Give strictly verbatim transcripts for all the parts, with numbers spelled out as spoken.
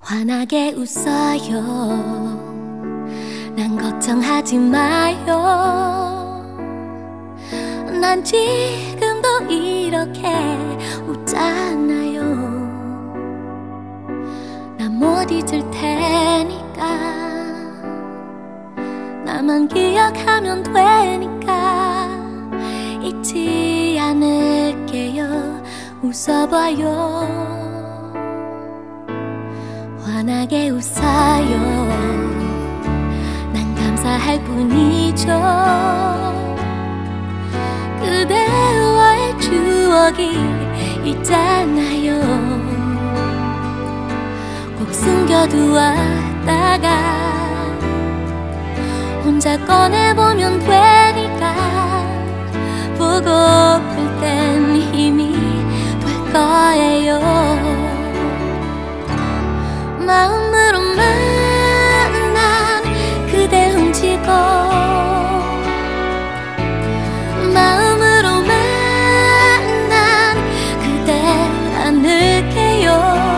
환하게 웃어요. 난 걱정하지 마요. 난 지금도 이렇게 웃잖아요. 난 못 잊을 테니까. 나만 기억하면 되니까 잊지 않을게요. 웃어봐요. 환하게 웃어요. 난 감사할 뿐이죠. 그대와의 추억이 있잖아요. 꼭 숨겨두었다가 혼자 꺼내보면 되니까 보고플 땐 힘이 될 거예요. 마음으로만 난 그댈 훔치고 마음으로만 난 그댈 안을게요.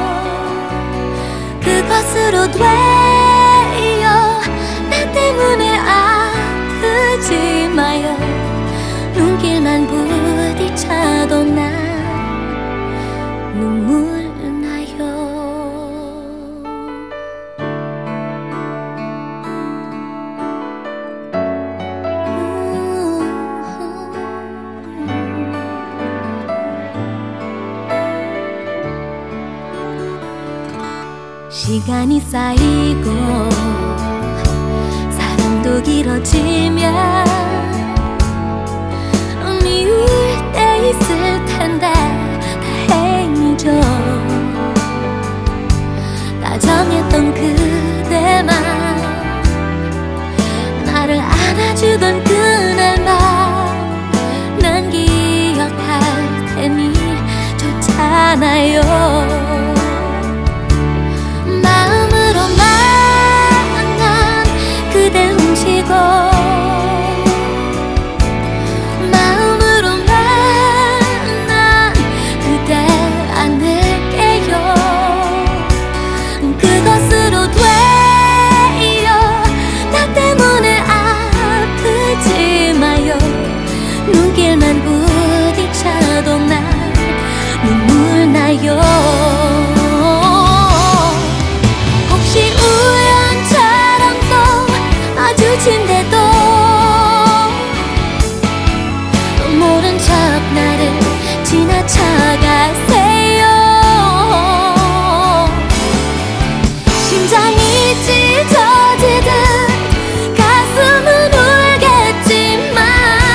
그것으로 돼요. 나 때문에 아프지 마요. 눈길만 부딪혀도 난 눈물 시간이 쌓이고 사랑도 길어지면 미울 때 있을 텐데 다행이죠. 다정했던 그대만 나를 안아주던 그날만 난 기억할 테니 좋잖아요. 눈길만 부딪혀도 난 눈물 나요. 혹시 우연처럼 또 마주친데도 모른 척 나를 지나쳐가세요. 심장이 찢어지듯 가슴은 울겠지만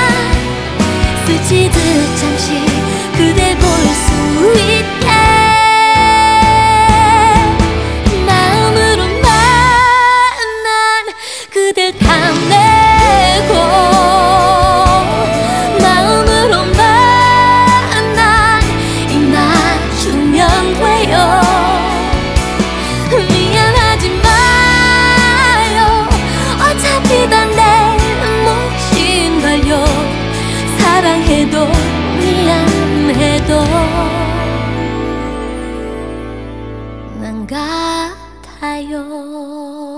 스치듯 잠시 그댈 볼 수 있게 마음으로만 난 그댈 탐내고 마음으로만 난 입맞추면 돼요. 미안하지 마요. 어차피 다 내 몫인걸요. 사랑해도 미안해도 난 같아요.